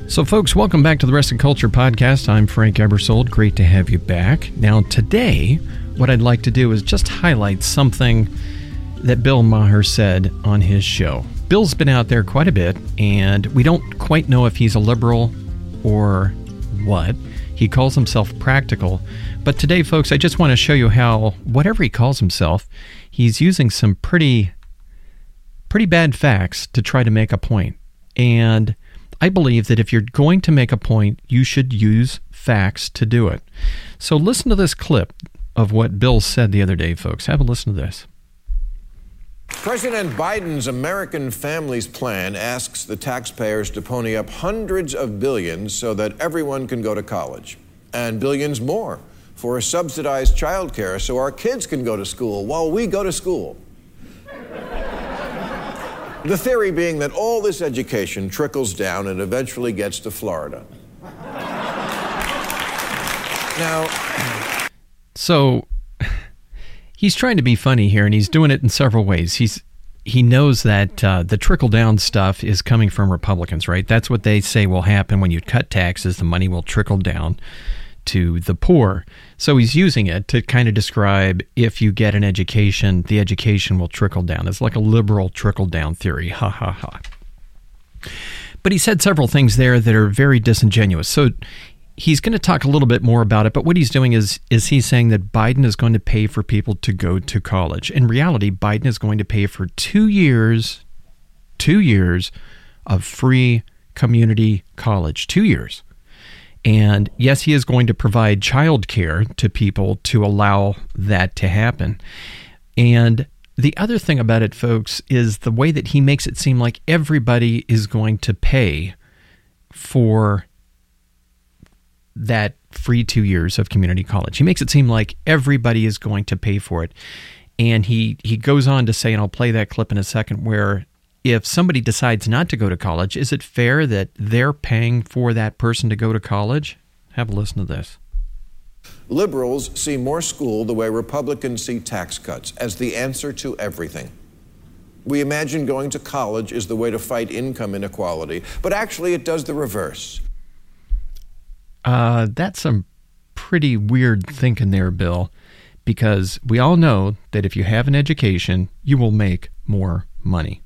So, folks, welcome back to the Rest of Culture podcast. I'm Frank Ebersold. Great to have you back. Now, today, what I'd like to do is just highlight something that Bill Maher said on his show. Bill's been out there quite a bit, and we don't quite know if he's a liberal or what. He calls himself practical. But today, folks, I just want to show you how, whatever he calls himself, he's using some pretty bad facts to try to make a point. And I believe that if you're going to make a point, you should use facts to do it. So listen to this clip of what Bill said the other day, folks. Have a listen to this. President Biden's American Families Plan asks the taxpayers to pony up hundreds of billions so that everyone can go to college, and billions more for subsidized childcare so our kids can go to school while we go to school. The theory being that all this education trickles down and eventually gets to Florida. Now, so he's trying to be funny here, and he's doing it in several ways. He knows that the trickle-down stuff is coming from Republicans, right? That's what they say will happen when you cut taxes. The money will trickle down to the poor. So he's using it to kind of describe if you get an education, the education will trickle down. It's like a liberal trickle-down theory. Ha, ha, ha. But he said several things there that are very disingenuous. So he's going to talk a little bit more about it, but what he's doing is he's saying that Biden is going to pay for people to go to college. In reality, Biden is going to pay for 2 years of free community college. 2 years. And yes, he is going to provide child care to people to allow that to happen. And the other thing about it, folks, is the way that he makes it seem like everybody is going to pay for that free 2 years of community college. He makes it seem like everybody is going to pay for it. And he goes on to say, and I'll play that clip in a second, where if somebody decides not to go to college, is it fair that they're paying for that person to go to college? Have a listen to this. liberals see more school the way Republicans see tax cuts, as the answer to everything. We imagine going to college is the way to fight income inequality, but actually it does the reverse. That's some pretty weird thinking there, Bill, because we all know that if you have an education, you will make more money.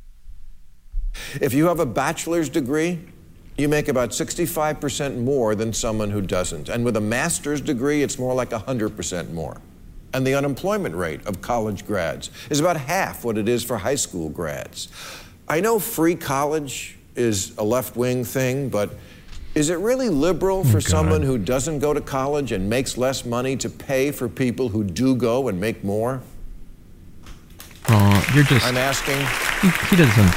If you have a bachelor's degree, you make about 65% more than someone who doesn't. And with a master's degree, it's more like 100% more. And the unemployment rate of college grads is about half what it is for high school grads. I know free college is a left-wing thing, but is it really liberal for someone who doesn't go to college and makes less money to pay for people who do go and make more? You're just... I'm asking. He doesn't...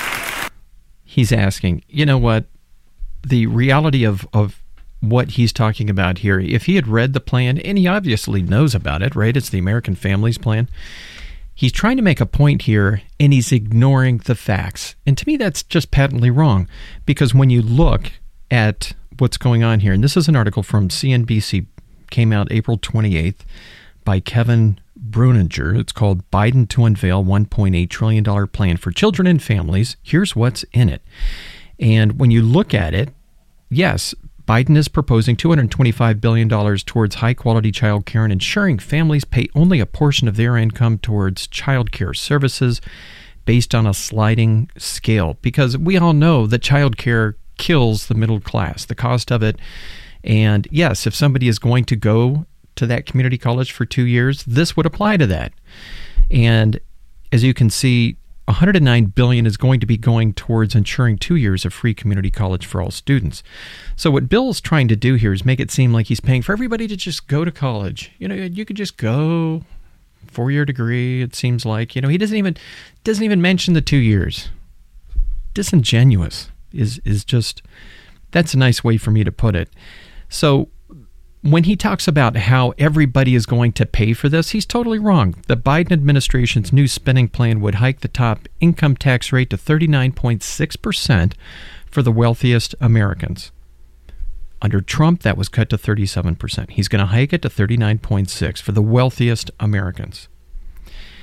He's asking. You know what? The reality of what he's talking about here, if he had read the plan, and he obviously knows about it, right? It's the American Families Plan. He's trying to make a point here, and he's ignoring the facts. And to me, that's just patently wrong, because when you look at what's going on here, and this is an article from CNBC, came out April 28th by Kevin Bruninger. It's called Biden to Unveil $1.8 Trillion Plan for Children and Families. Here's what's in it. And when you look at it, yes, Biden is proposing $225 billion towards high-quality child care and ensuring families pay only a portion of their income towards child care services based on a sliding scale. Because we all know that child care kills the middle class, the cost of it. And yes, if somebody is going to go to that community college for 2 years, this would apply to that. And as you can see, $109 billion is going to be going towards ensuring 2 years of free community college for all students. So what Bill's trying to do here is make it seem like he's paying for everybody to just go to college. You know, you could just go, 4-year degree, it seems like. You know, he doesn't even mention the 2 years. Disingenuous is just, that's a nice way for me to put it. So when he talks about how everybody is going to pay for this, he's totally wrong. The Biden administration's new spending plan would hike the top income tax rate to 39.6% for the wealthiest Americans. Under Trump, that was cut to 37%. He's going to hike it to 39.6% for the wealthiest Americans.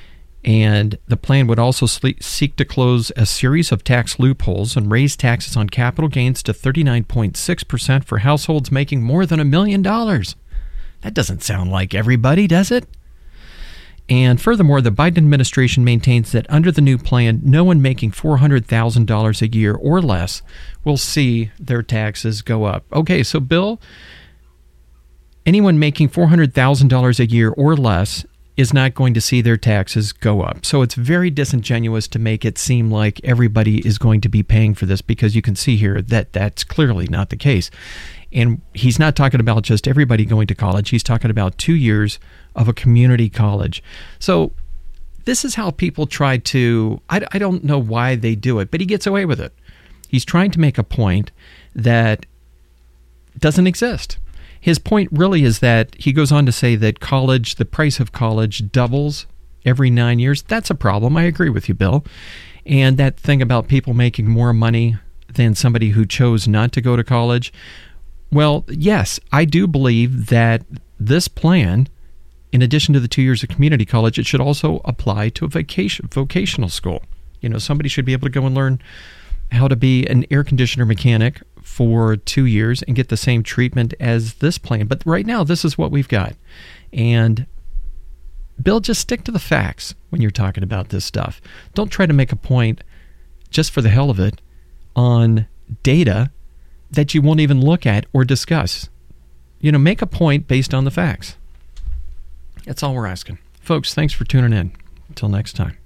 And the plan would also seek to close a series of tax loopholes and raise taxes on capital gains to 39.6% for households making more than $1 million. That doesn't sound like everybody, does it? And furthermore, the Biden administration maintains that under the new plan, no one making $400,000 a year or less will see their taxes go up. Okay, so Bill, anyone making $400,000 a year or less is not going to see their taxes go up. So it's very disingenuous to make it seem like everybody is going to be paying for this, because you can see here that that's clearly not the case. And he's not talking about just everybody going to college. He's talking about 2 years of a community college. So this is how people try to, I don't know why they do it, but he gets away with it. He's trying to make a point that doesn't exist. His point really is that he goes on to say that college, the price of college doubles every 9 years. That's a problem. I agree with you, Bill. And that thing about people making more money than somebody who chose not to go to college. Well, yes, I do believe that this plan, in addition to the 2 years of community college, it should also apply to a vocational school. You know, somebody should be able to go and learn how to be an air conditioner mechanic for 2 years and get the same treatment as this plan. But right now, this is what we've got. And Bill, just stick to the facts when you're talking about this stuff. Don't try to make a point just for the hell of it on data that you won't even look at or discuss. You know, make a point based on the facts. That's all we're asking. Folks, thanks for tuning in. Until next time.